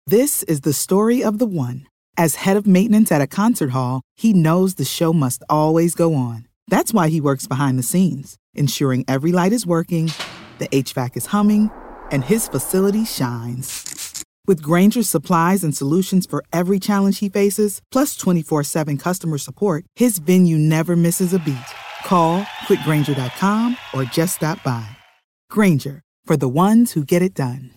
This is the story of the one. As head of maintenance at a concert hall, he knows the show must always go on. That's why he works behind the scenes, ensuring every light is working, the HVAC is humming, and his facility shines. With Grainger's supplies and solutions for every challenge he faces, plus 24/7 customer support, his venue never misses a beat. Call quickgrainger.com or just stop by. Grainger, for the ones who get it done.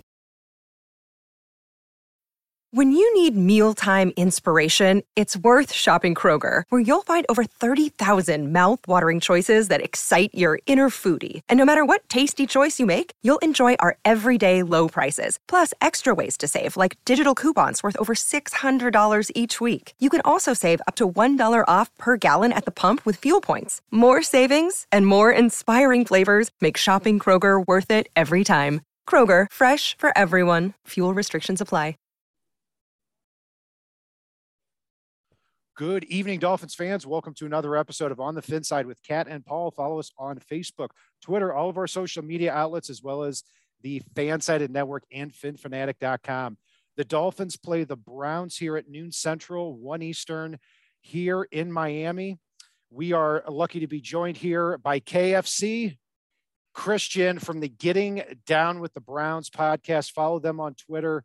When you need mealtime inspiration, it's worth shopping Kroger, where you'll find over 30,000 mouth-watering choices that excite your inner foodie. And no matter what tasty choice you make, you'll enjoy our everyday low prices, plus extra ways to save, like digital coupons worth over $600 each week. You can also save up to $1 off per gallon at the pump with fuel points. More savings and more inspiring flavors make shopping Kroger worth it every time. Kroger, fresh for everyone. Fuel restrictions apply. Good evening, Dolphins fans. Welcome to another episode of On the Fin Side with Kat and Paul. Follow us on Facebook, Twitter, all of our social media outlets, as well as the Fansided Network and FinFanatic.com. The Dolphins play the Browns here at noon Central, 1 Eastern, here in Miami. We are lucky to be joined here by KFC, Christian from the Getting Down with the Browns podcast. Follow them on Twitter,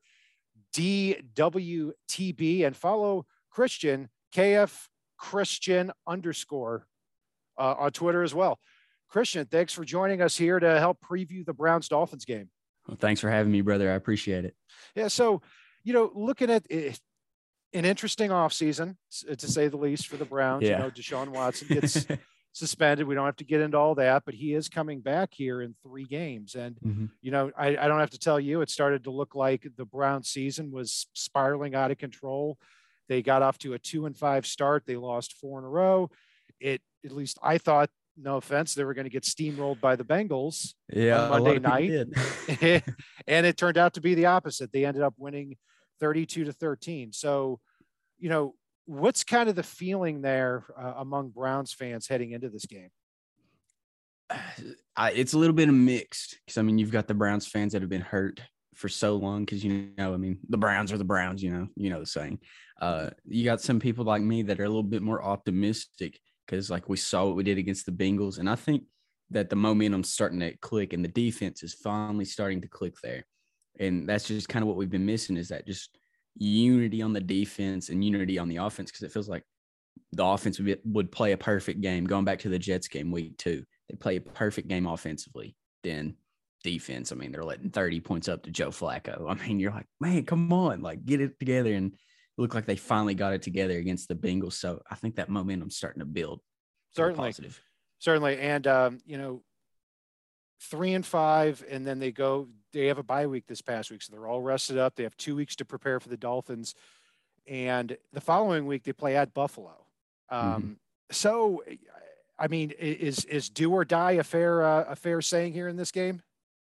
DWTB, and follow Christian, KF Christian _ on Twitter as well. Christian, thanks for joining us here to help preview the Browns Dolphins game. Well, thanks for having me, brother. I appreciate it. Yeah. So, looking at an interesting offseason, to say the least, for the Browns. Yeah. Deshaun Watson gets suspended. We don't have to get into all that, but he is coming back here in 3 games. And, I don't have to tell you, it started to look like the Browns season was spiraling out of control. They got off to a 2-5 start. They lost 4 in a row. At least I thought, no offense, they were going to get steamrolled by the Bengals on Monday night. And it turned out to be the opposite. They ended up winning 32-13. So, what's kind of the feeling there among Browns fans heading into this game? It's a little bit of mixed because, you've got the Browns fans that have been hurt for so long because, the Browns are the Browns, the saying. You got some people like me that are a little bit more optimistic because, we saw what we did against the Bengals. And I think that the momentum's starting to click and the defense is finally starting to click there. And that's just kind of what we've been missing, is that just unity on the defense and unity on the offense, because it feels like the offense would play a perfect game. Going back to the Jets game week 2, they play a perfect game offensively. Then defense, they're letting 30 points up to Joe Flacco. You're like, man, come on, get it together. And it looked like they finally got it together against the Bengals. So I think that momentum's starting to build. Certainly. And, 3-5, and then they have a bye week this past week. So they're all rested up. They have 2 weeks to prepare for the Dolphins. And the following week they play at Buffalo. So, is do or die a fair saying here in this game?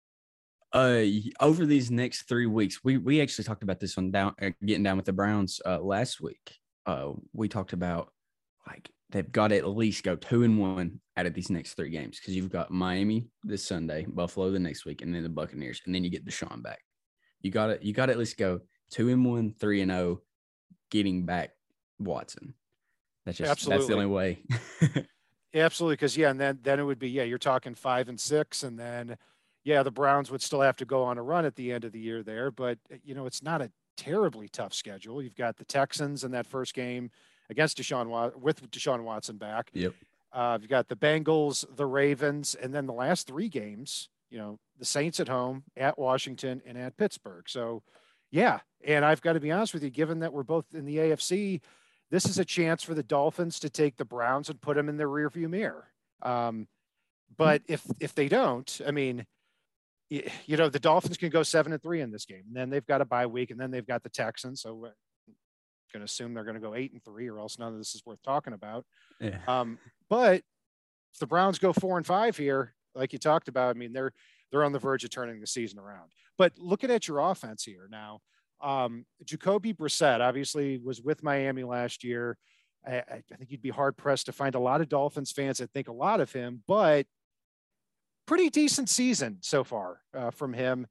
Over these next 3 weeks, we actually talked about this on Getting Down with the Browns last week. We talked about they've got to at least go 2-1 out of these next 3 games, because you've got Miami this Sunday, Buffalo the next week, and then the Buccaneers, and then you get Deshaun back. You got to at least go 2-1, 3-0, getting back Watson. That's the only way. Absolutely, because and then it would be you're talking 5-6, and then the Browns would still have to go on a run at the end of the year there, but it's not a terribly tough schedule. You've got the Texans in that first game against Deshaun Watson back. Yep. You've got the Bengals, the Ravens, and then the last 3 games, the Saints at home, at Washington, and at Pittsburgh. So, and I've got to be honest with you, given that we're both in the AFC, this is a chance for the Dolphins to take the Browns and put them in their rearview mirror. But if they don't, the Dolphins can go 7-3 in this game, and then they've got a bye week, and then they've got the Texans. So we're going to assume they're going to go 8-3, or else none of this is worth talking about. Yeah. But if the Browns go 4-5 here, like you talked about, they're on the verge of turning the season around. But looking at your offense here now, Jacoby Brissett obviously was with Miami last year. I think you'd be hard pressed to find a lot of Dolphins fans that think a lot of him, but pretty decent season so far from him.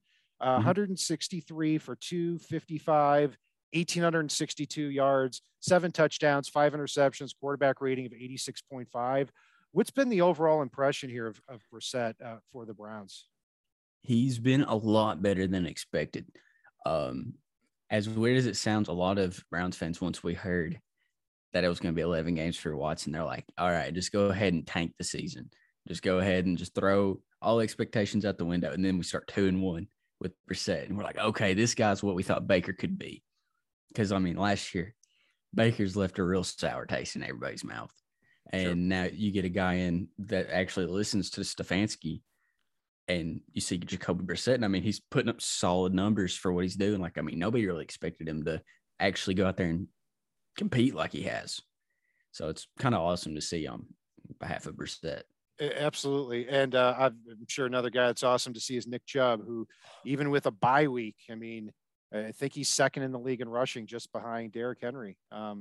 Mm-hmm. 163 for 255, 1,862 yards, 7 touchdowns, 5 interceptions, quarterback rating of 86.5. What's been the overall impression here of Brissett for the Browns? He's been a lot better than expected. As weird as it sounds, a lot of Browns fans, once we heard that it was going to be 11 games for Watson, they're like, all right, just go ahead and tank the season. Just go ahead and just throw all expectations out the window. And then we start 2-1 with Brissett. And we're like, okay, this guy's what we thought Baker could be. Because, I mean, last year, Baker's left a real sour taste in everybody's mouth. And now you get a guy in that actually listens to Stefanski, and you see Jacoby Brissett. And, I mean, he's putting up solid numbers for what he's doing. Like, I mean, nobody really expected him to actually go out there and compete like he has. So it's kind of awesome to see on behalf of Brissett. Absolutely. And I'm sure another guy that's awesome to see is Nick Chubb, who even with a bye week, I mean, I think he's second in the league in rushing just behind Derrick Henry.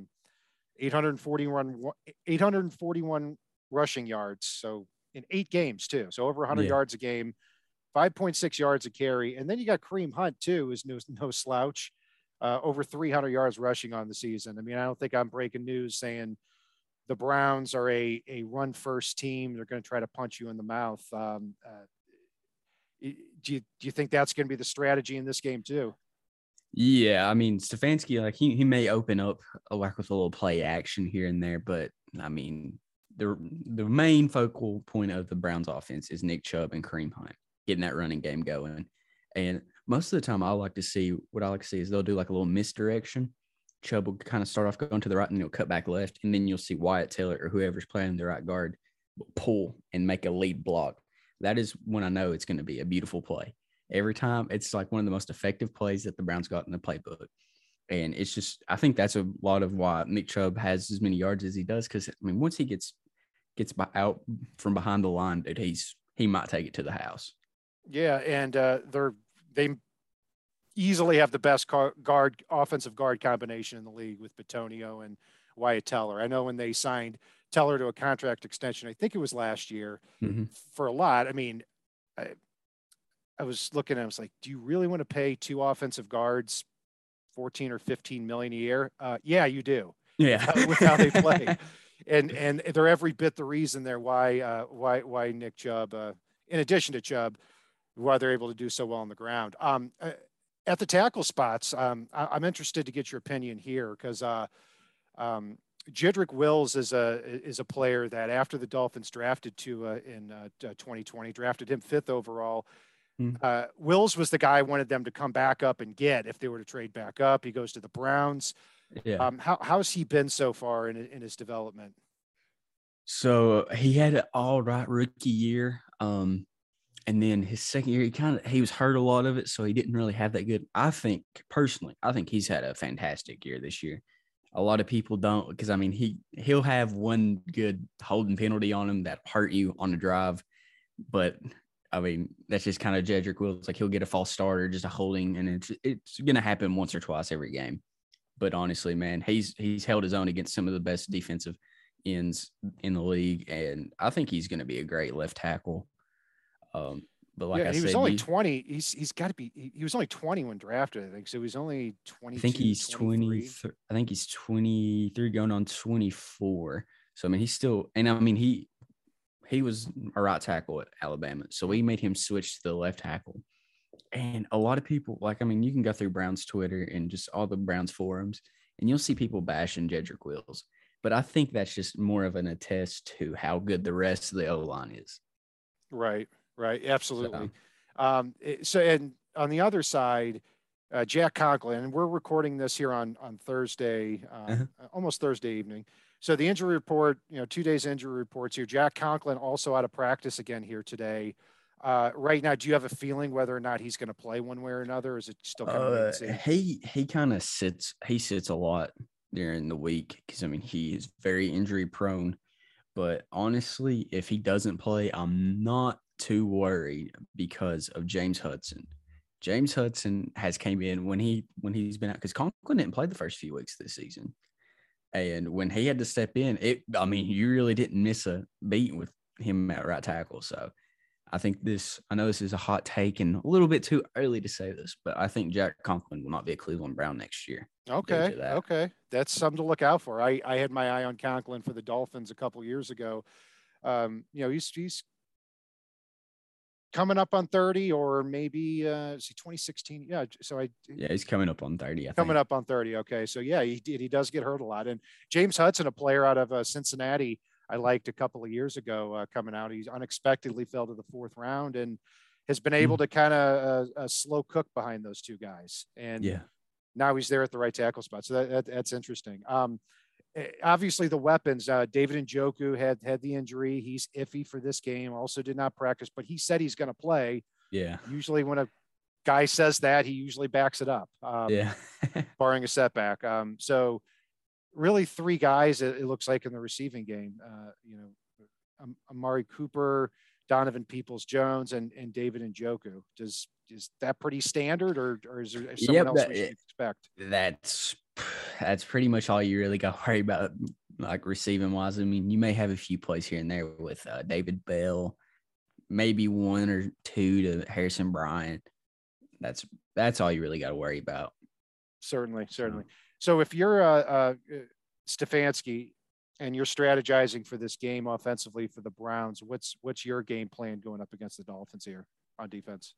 841 rushing yards. So in 8 games too. So over 100 yards a game, 5.6 yards a carry. And then you got Kareem Hunt too, who's no slouch. Over 300 yards rushing on the season. I mean, I don't think I'm breaking news saying the Browns are a run first team. They're going to try to punch you in the mouth. Do you think that's going to be the strategy in this game too? Yeah, I mean, Stefanski, like he may open up like with a little play action here and there, but I mean, the main focal point of the Browns offense is Nick Chubb and Kareem Hunt getting that running game going. And most of the time, what I like to see is they'll do like a little misdirection. Chubb will kind of start off going to the right and he'll cut back left. And then you'll see Wyatt Taylor or whoever's playing the right guard pull and make a lead block. That is when I know it's going to be a beautiful play. Every time, it's like one of the most effective plays that the Browns got in the playbook. And it's just, I think that's a lot of why Nick Chubb has as many yards as he does. Because, I mean, once he gets out from behind the line, dude, he might take it to the house. Yeah, and they easily have the best offensive guard combination in the league with Bitonio and Wyatt Teller. I know when they signed Teller to a contract extension, I think it was last year, for a lot. I mean, I was looking at it, I was like, do you really want to pay 2 offensive guards 14 or 15 million a year? Yeah, you do. Yeah. With how they play. And they're every bit the reason there why Nick Chubb, in addition to Chubb, why they're able to do so well on the ground. At the tackle spots, I'm interested to get your opinion here because Jedrick Wills is a player that after the Dolphins drafted in 2020, drafted him 5th overall. Wills was the guy I wanted them to come back up and get if they were to trade back up. He goes to the Browns. Yeah. How's he been so far in his development? So he had an all right rookie year. And then his second year, he was hurt a lot of it, so he didn't really have that good. Personally, I think he's had a fantastic year this year. A lot of people don't, because I mean he'll have one good holding penalty on him that hurt you on the drive, but I mean that's just kind of Jedrick Wills. Like he'll get a false start or just a holding, and it's gonna happen once or twice every game. But honestly, man, he's held his own against some of the best defensive ends in the league, and I think he's gonna be a great left tackle. But like I said, he was only 20. He's got to be. He was only 20 when drafted, I think. So he's only 22. I think he's 23. I think he's 23, going on 24. So I mean, he's still, and I mean, he was a right tackle at Alabama, so we made him switch to the left tackle. And a lot of people, like, I mean, you can go through Browns Twitter and just all the Browns forums, and you'll see people bashing Jedrick Wills. But I think that's just more of an attest to how good the rest of the O-line is. Right. Absolutely. So, and on the other side, Jack Conklin, and we're recording this here on Thursday, almost Thursday evening. So the injury report, 2 days injury reports here. Jack Conklin also out of practice again here today. Right now, do you have a feeling whether or not he's going to play one way or another? Or is it still kind of he kind of sits a lot during the week because I mean he is very injury prone. But honestly, if he doesn't play, I'm not too worried because of James Hudson. James Hudson has came in when he's been out because Conklin didn't play the first few weeks this season. And when he had to step in, you really didn't miss a beat with him at right tackle. So I know this is a hot take and a little bit too early to say this, but I think Jack Conklin will not be a Cleveland Brown next year. Okay. Okay. That's something to look out for. I had my eye on Conklin for the Dolphins a couple years ago. He's coming up on 30, or maybe is he 2016? Yeah. He's coming up on 30. Coming up on 30. Okay. So yeah, he does get hurt a lot. And James Hudson, a player out of Cincinnati, I liked a couple of years ago coming out. He unexpectedly fell to the 4th round and has been able to kind of slow cook behind those two guys. And now he's there at the right tackle spot. So that's interesting. Obviously the weapons, David Njoku had the injury. He's iffy for this game. Also did not practice, but he said he's going to play. Yeah. Usually when a guy says that, he usually backs it up. Barring a setback. So really 3 guys, it looks like, in the receiving game, Amari Cooper, Donovan Peoples-Jones, and David Njoku. Is that pretty standard, or is there someone else we should expect? That's pretty much all you really got to worry about, like receiving wise. I mean, you may have a few plays here and there with David Bell, maybe 1 or 2 to Harrison Bryant. That's all you really got to worry about. Certainly. So if you're Stefanski and you're strategizing for this game offensively for the Browns, what's your game plan going up against the Dolphins here on defense?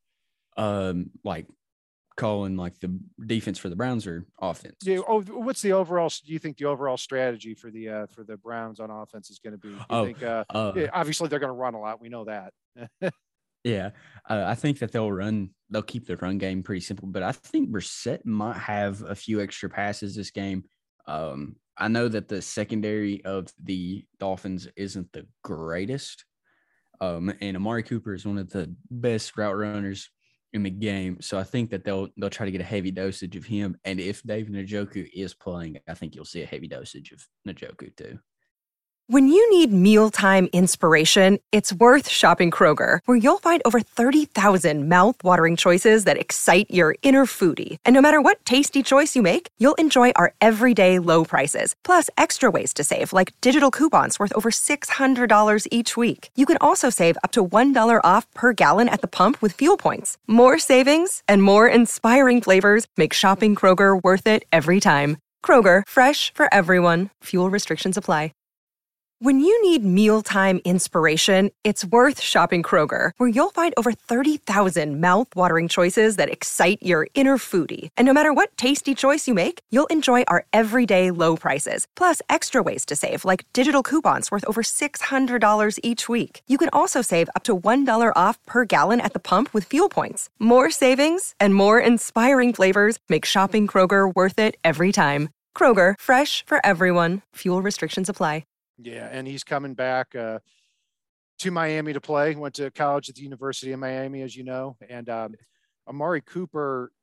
Like calling like the defense for the Browns or offense? Yeah. Oh, what's the overall? Do you think the overall strategy for the Browns on offense is going to be? Obviously they're going to run a lot. We know that. Yeah, I think that they'll keep the run game pretty simple, but I think Brissett might have a few extra passes this game. I know that the secondary of the Dolphins isn't the greatest, and Amari Cooper is one of the best route runners in the game, so I think that they'll try to get a heavy dosage of him, and if David Njoku is playing, I think you'll see a heavy dosage of Njoku too. When you need mealtime inspiration, it's worth shopping Kroger, where you'll find over 30,000 mouth-watering choices that excite your inner foodie. And no matter what tasty choice you make, you'll enjoy our everyday low prices, plus extra ways to save, like digital coupons worth over $600 each week. You can also save up to $1 off per gallon at the pump with fuel points. More savings and more inspiring flavors make shopping Kroger worth it every time. Kroger, fresh for everyone. Fuel restrictions apply. When you need mealtime inspiration, it's worth shopping Kroger, where you'll find over 30,000 mouth-watering choices that excite your inner foodie. And no matter what tasty choice you make, you'll enjoy our everyday low prices, plus extra ways to save, like digital coupons worth over $600 each week. You can also save up to $1 off per gallon at the pump with fuel points. More savings and more inspiring flavors make shopping Kroger worth it every time. Kroger, fresh for everyone. Fuel restrictions apply. Yeah, and he's coming back to Miami to play. Went to college at the University of Miami, as you know. And Amari Cooper,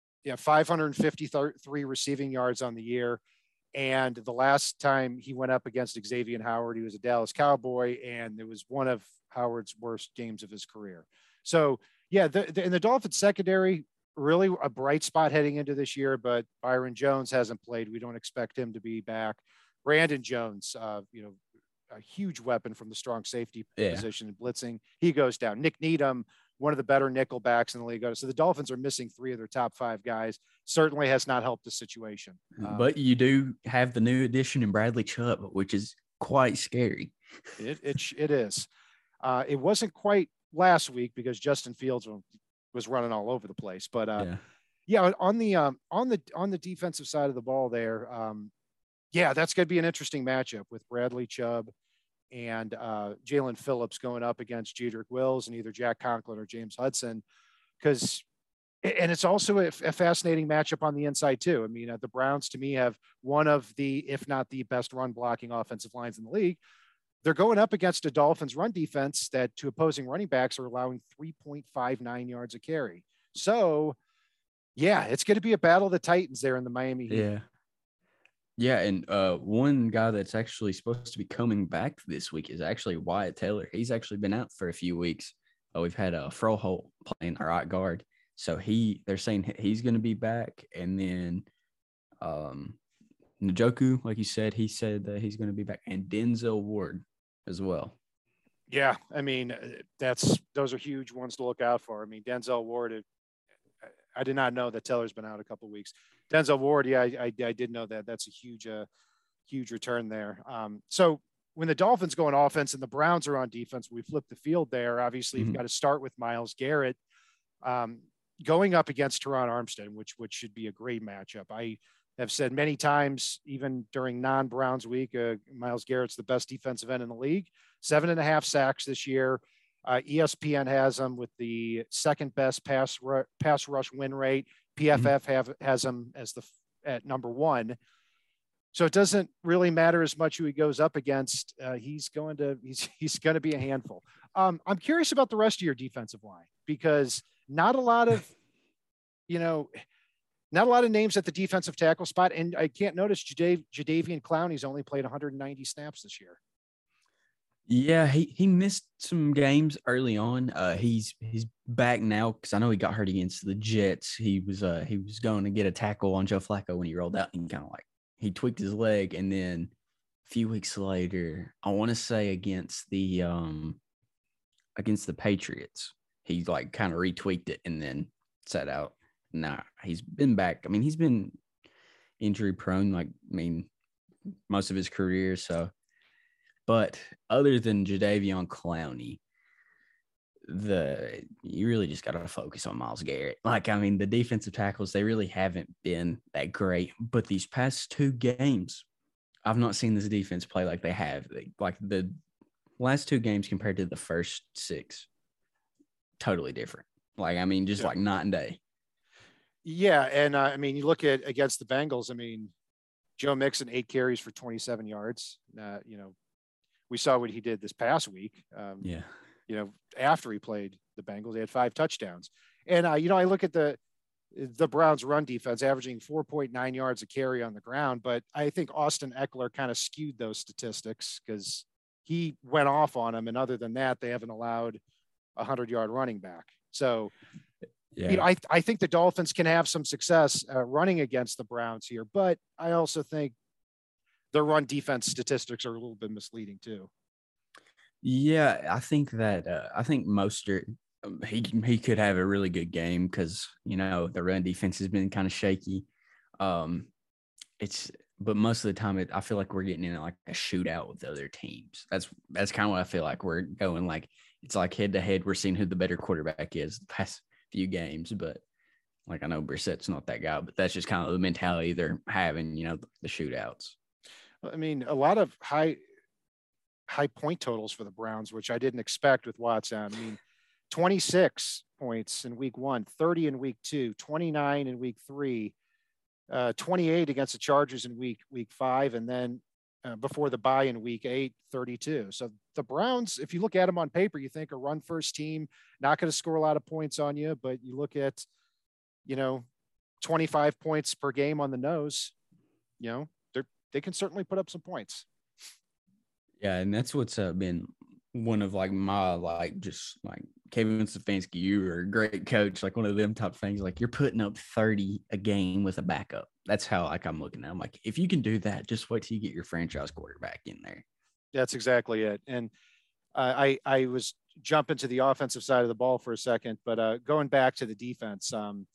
553 receiving yards on the year. And the last time he went up against Xavier Howard, he was a Dallas Cowboy, and it was one of Howard's worst games of his career. So, yeah, in the Dolphins secondary, really a bright spot heading into this year, but Byron Jones hasn't played. We don't expect him to be back. Brandon Jones, a huge weapon from the strong safety position and blitzing. He goes down. Nick Needham, one of the better nickel backs in the league. So the Dolphins are missing 3 of their top 5 guys. Certainly has not helped the situation. But you do have the new addition in Bradley Chubb, which is quite scary. It is. It wasn't quite last week because Justin Fields was running all over the place. But on the defensive side of the ball there, that's going to be an interesting matchup with Bradley Chubb and Jalen Phillips going up against Jedrick Wills and either Jack Conklin or James Hudson. And it's also a fascinating matchup on the inside too. I mean, the Browns to me have one of the, if not the best run blocking offensive lines in the league. They're going up against a Dolphins run defense that to opposing running backs are allowing 3.59 yards a carry. So it's going to be a battle of the Titans there in the Miami Heat. Yeah. Yeah, and one guy that's actually supposed to be coming back this week is actually Wyatt Taylor. He's actually been out for a few weeks. We've had Froholt playing our right guard. So they're saying he's going to be back. And then Njoku, like you said, he said that he's going to be back. And Denzel Ward as well. Yeah, I mean, those are huge ones to look out for. I mean, Denzel Ward. I did not know that Teller's been out a couple of weeks. Denzel Ward, yeah, I did know that. That's a huge return there. So when the Dolphins go on offense and the Browns are on defense, we flip the field there. Obviously, you've got to start with Myles Garrett going up against Teron Armstead, which should be a great matchup. I have said many times, even during non-Browns week, Myles Garrett's the best defensive end in the league. 7.5 sacks this year. ESPN has him with the second best pass rush win rate. PFF has him as at number 1. So it doesn't really matter as much who he goes up against. He's going to be a handful. I'm curious about the rest of your defensive line, because not a lot of names at the defensive tackle spot. And I can't notice Jadeveon Clowney's only played 190 snaps this year. Yeah, he missed some games early on. He's back now, because I know he got hurt against the Jets. He was going to get a tackle on Joe Flacco when he rolled out, and kind of like he tweaked his leg, and then a few weeks later, I want to say against the Patriots, he like kind of retweaked it and then sat out. Nah, he's been back. I mean, he's been injury prone, most of his career. So, but other than Jadeveon Clowney, you really just got to focus on Myles Garrett. The defensive tackles, they really haven't been that great. But these past 2 games, I've not seen this defense play like they have. Like the last 2 games compared to the first 6, totally different. Like night and day. Yeah, and you look at against the Bengals. Joe Mixon 8 carries for 27 yards. We saw what he did this past week. After he played the Bengals, they had 5 touchdowns. And I look at the Browns' run defense, averaging 4.9 yards a carry on the ground. But I think Austin Eckler kind of skewed those statistics, because he went off on them. And other than that, they haven't allowed a 100-yard running back. So. Yeah. I think the Dolphins can have some success running against the Browns here, but I also think their run defense statistics are a little bit misleading too. Yeah, I think that Mostert, he could have a really good game, because the run defense has been kind of shaky. But most of the time, I feel like we're getting in like a shootout with other teams. That's kind of what I feel like we're going. Like it's like head to head. We're seeing who the better quarterback is the past few games, but I know Brissett's not that guy, but that's just kind of the mentality they're having, the shootouts. A lot of high point totals for the Browns, which I didn't expect with Watson. 26 points in week 1, 30 in week 2, 29 in week 3, 28 against the Chargers in week 5, and then before the bye in week 8, 32. So the Browns, if you look at them on paper, you think a run first team, not going to score a lot of points on you, but you look at, 25 points per game on the nose, they can certainly put up some points. Yeah. And that's what's been one of my Kevin Stefanski, you are a great coach, one of them top things, you're putting up 30 a game with a backup. That's how I'm looking at it. I'm like, if you can do that, just wait till you get your franchise quarterback in there. That's exactly it. And I was jumping to the offensive side of the ball for a second, but going back to the defense,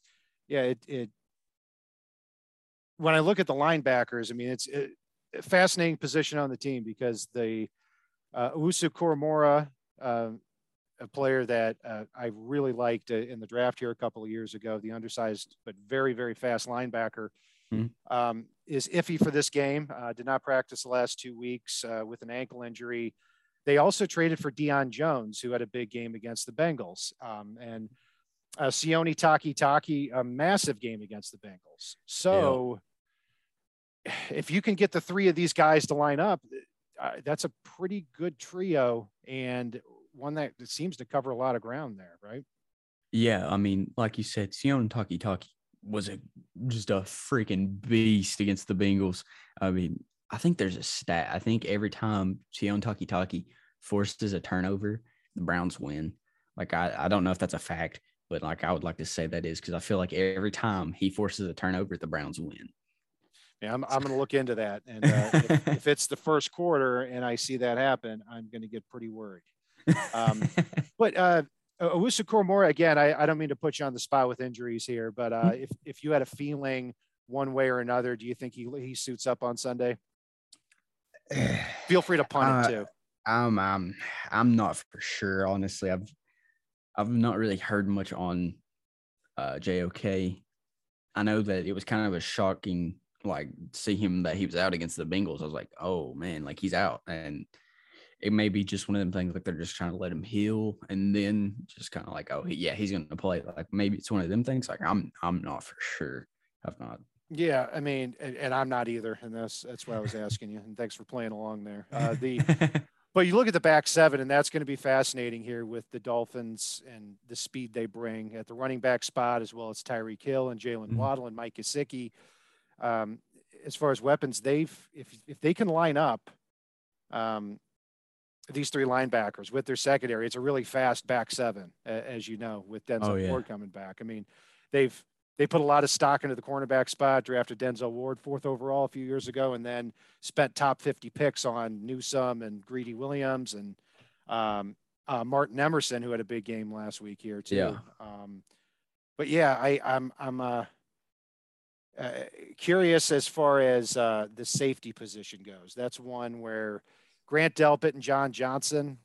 when I look at the linebackers, it's a fascinating position on the team, because the Owusu Koromora, a player that I really liked in the draft here a couple of years ago, the undersized but very, very fast linebacker, is iffy for this game. Did not practice the last 2 weeks with an ankle injury. They also traded for Deion Jones, who had a big game against the Bengals, and Sione Takitaki, a massive game against the Bengals. So if you can get the 3 of these guys to line up, that's a pretty good trio, and one that seems to cover a lot of ground there, right? Yeah, like you said, Sione Takitaki was just a freaking beast against the Bengals. I think there's a stat. I think every time Sione Takitaki forces a turnover, the Browns win. I don't know if that's a fact, but I would like to say that is, because I feel like every time he forces a turnover, the Browns win. Yeah, I'm going to look into that. And if it's the first quarter and I see that happen, I'm going to get pretty worried. But Owusu Koromora, again, I don't mean to put you on the spot with injuries here, but if you had a feeling one way or another, do you think he suits up on Sunday? Feel free to punt it too. I'm not for sure. Honestly, I've not really heard much on JOK. I know that it was kind of a shocking, like, see him that he was out against the Bengals. I was like, oh man, like he's out, and it may be just one of them things like they're just trying to let him heal, and then just kind of like, oh he's going to play. Like maybe it's one of them things. Like I'm not for sure. I've not. Yeah, I mean, and I'm not either, and that's why I was asking you. And thanks for playing along there. But you look at the back seven, and that's going to be fascinating here with the Dolphins and the speed they bring at the running back spot, as well as Tyreek Hill and Jalen Waddle and Mike Gesicki. As far as weapons, if they can line up these three linebackers with their secondary, it's a really fast back seven, as you know, with Denzel Ward coming back. I mean, they put a lot of stock into the cornerback spot, drafted Denzel Ward 4th overall a few years ago, and then spent top 50 picks on Newsome and Greedy Williams and Martin Emerson, who had a big game last week here too. Yeah. But yeah, I'm curious as far as the safety position goes. That's one where Grant Delpit and John Johnson.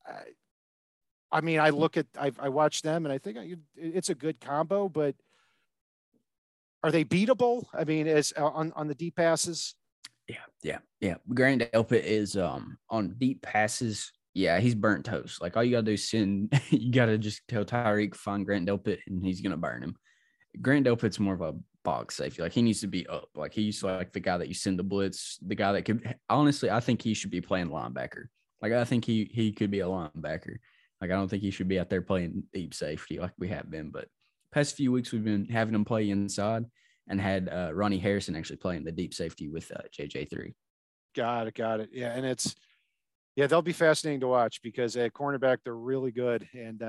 I mean, I watched them and I think it's a good combo, but are they beatable? I mean, as on the deep passes? Yeah. Grant Delpit is on deep passes. Yeah, he's burnt toast. Like all you gotta do is you gotta just tell Tyreek find Grant Delpit and he's gonna burn him. Grant Delpit's more of a box safety. Like he needs to be up. Like he's like the guy that you send the blitz, the guy that could honestly, I think he should be playing linebacker. Like I think he could be a linebacker. Like I don't think he should be out there playing deep safety like we have been. But past few weeks we've been having him play inside and had Ronnie Harrison actually playing the deep safety with JJ3. Got it. Yeah, and they'll be fascinating to watch because at cornerback they're really good, and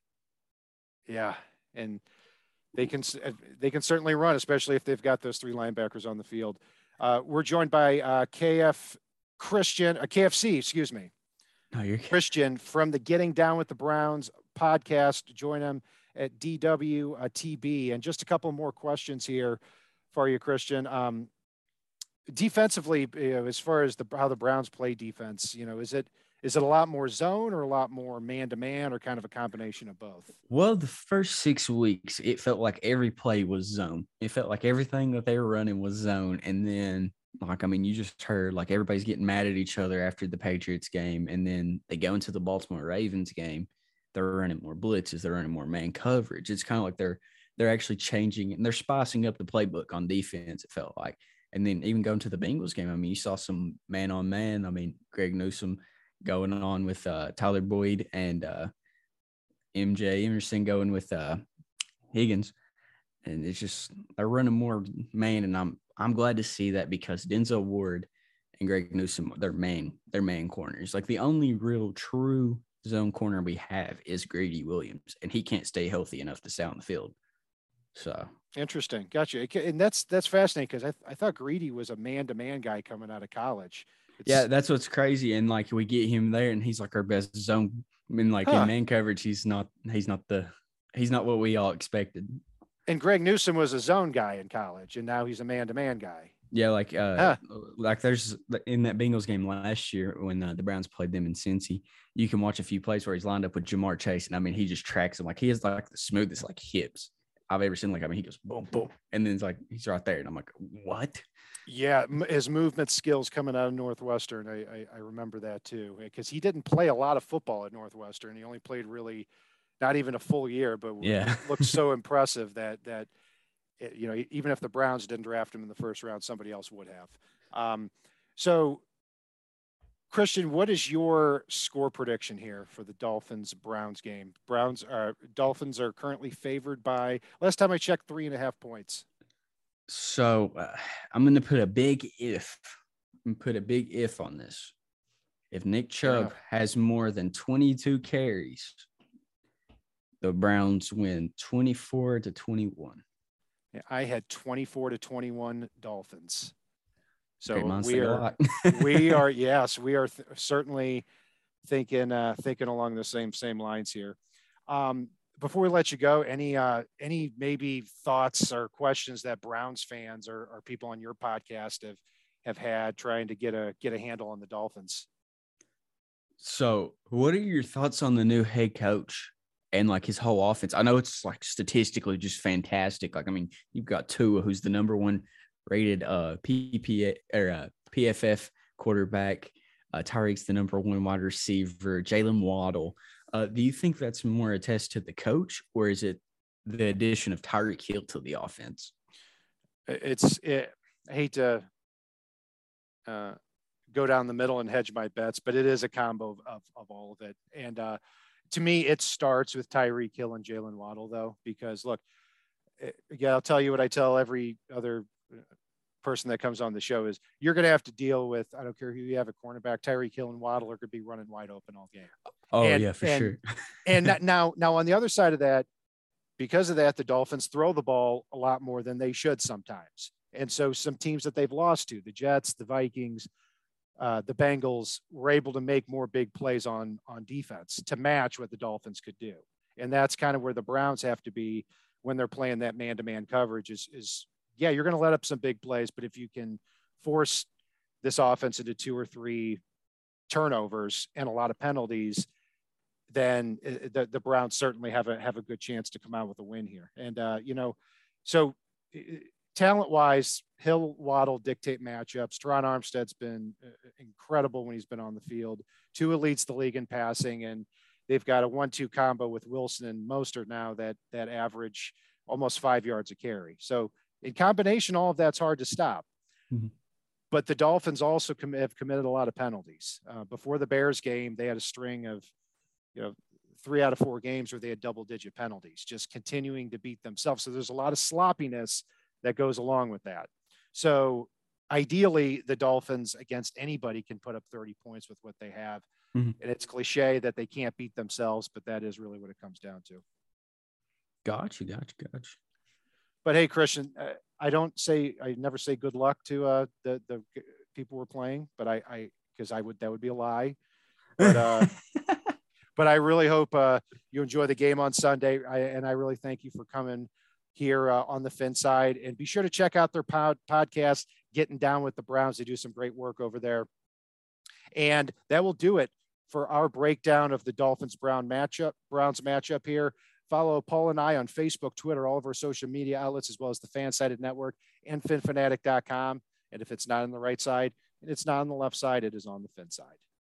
and they can certainly run, especially if they've got those three linebackers on the field. We're joined by KFC, excuse me. No, you're Christian from the Getting Down with the Browns podcast. Join him at DWTB. And just a couple more questions here for you, Christian. Defensively, as far as how the Browns play defense, is it a lot more zone or a lot more man-to-man or kind of a combination of both? Well, the first 6 weeks, it felt like every play was zone. It felt like everything that they were running was zone. And then, you just heard like everybody's getting mad at each other after the Patriots game. And then they go into the Baltimore Ravens game. They're running more blitzes. They're running more man coverage. It's kind of like they're actually changing and they're spicing up the playbook on defense, it felt like. And then even going to the Bengals game, you saw some man-on-man. Greg Newsome going on with Tyler Boyd and MJ Emerson going with Higgins. And it's just they're running more man, and I'm glad to see that because Denzel Ward and Greg Newsome, they're man corners. Like the only real true zone corner we have is Greedy Williams, and he can't stay healthy enough to stay on the field. So interesting. Gotcha. And that's fascinating because I thought Greedy was a man-to-man guy coming out of college. Yeah, that's what's crazy. And like we get him there and he's like our best zone. In man coverage, he's not what we all expected. And Greg Newsome was a zone guy in college and now he's a man-to-man guy. Yeah, like there's in that Bengals game last year when the Browns played them in Cincy, you can watch a few plays where he's lined up with Jamar Chase, and he just tracks him. Like he has like the smoothest like hips I've ever seen. He goes boom, boom, and then it's like he's right there, and I'm like, what? Yeah, his movement skills coming out of Northwestern, I remember that too, because he didn't play a lot of football at Northwestern. He only played really not even a full year, but looked so impressive that even if the Browns didn't draft him in the first round, somebody else would have. So, Christian, what is your score prediction here for the Dolphins-Browns game? Dolphins are currently favored by, last time I checked, 3.5 points. So I'm going to put a big if. On this. If Nick Chubb has more than 22 carries, the Browns win 24-21. Yeah, I had 24-21 Dolphins. So we are certainly thinking along the same lines here. Before we let you go, any maybe thoughts or questions that Browns fans or people on your podcast have had trying to get a handle on the Dolphins? So, what are your thoughts on the new head coach and like his whole offense? I know it's like statistically just fantastic. Like, I mean, you've got Tua, who's the number one rated PFF quarterback. Tyreek's the number one wide receiver. Jalen Waddle. Do you think that's more a test to the coach, or is it the addition of Tyreek Hill to the offense? I hate to go down the middle and hedge my bets, but it is a combo of all of it. And to me, it starts with Tyreek Hill and Jalen Waddle, though, because look, I'll tell you what I tell every other person that comes on the show is you're going to have to deal with, I don't care who you have at cornerback, Tyreek Hill and Waddle are going to be running wide open all game. Oh, yeah, for sure. And now on the other side of that, because of that, the Dolphins throw the ball a lot more than they should sometimes. And so some teams that they've lost to, the Jets, the Vikings, the Bengals, were able to make more big plays on defense to match what the Dolphins could do. And that's kind of where the Browns have to be when they're playing that man-to-man coverage is yeah, you're going to let up some big plays, but if you can force this offense into 2 or 3 turnovers and a lot of penalties, then the Browns certainly have a good chance to come out with a win here. And, so talent-wise, Hill, Waddle dictate matchups. Teron Armstead's been incredible when he's been on the field. Tua leads the league in passing, and they've got a 1-2 combo with Wilson and Mostert now that average almost 5 yards a carry. So in combination, all of that's hard to stop. Mm-hmm. But the Dolphins also have committed a lot of penalties. Before the Bears game, they had a string of, 3 out of 4 games where they had double-digit penalties, just continuing to beat themselves. So there's a lot of sloppiness that goes along with that. So ideally, the Dolphins against anybody can put up 30 points with what they have. Mm-hmm. And it's cliche that they can't beat themselves, but that is really what it comes down to. Gotcha. But hey, Christian, I never say good luck to the people we're playing, but that would be a lie. But but I really hope you enjoy the game on Sunday. And I really thank you for coming here on the Fin Side, and be sure to check out their podcast, Getting Down with the Browns. They do some great work over there. And that will do it for our breakdown of the Dolphins-Browns matchup here. Follow Paul and I on Facebook, Twitter, all of our social media outlets, as well as the Fansided Network and FinFanatic.com. And if it's not on the right side and it's not on the left side, it is on the Fin Side.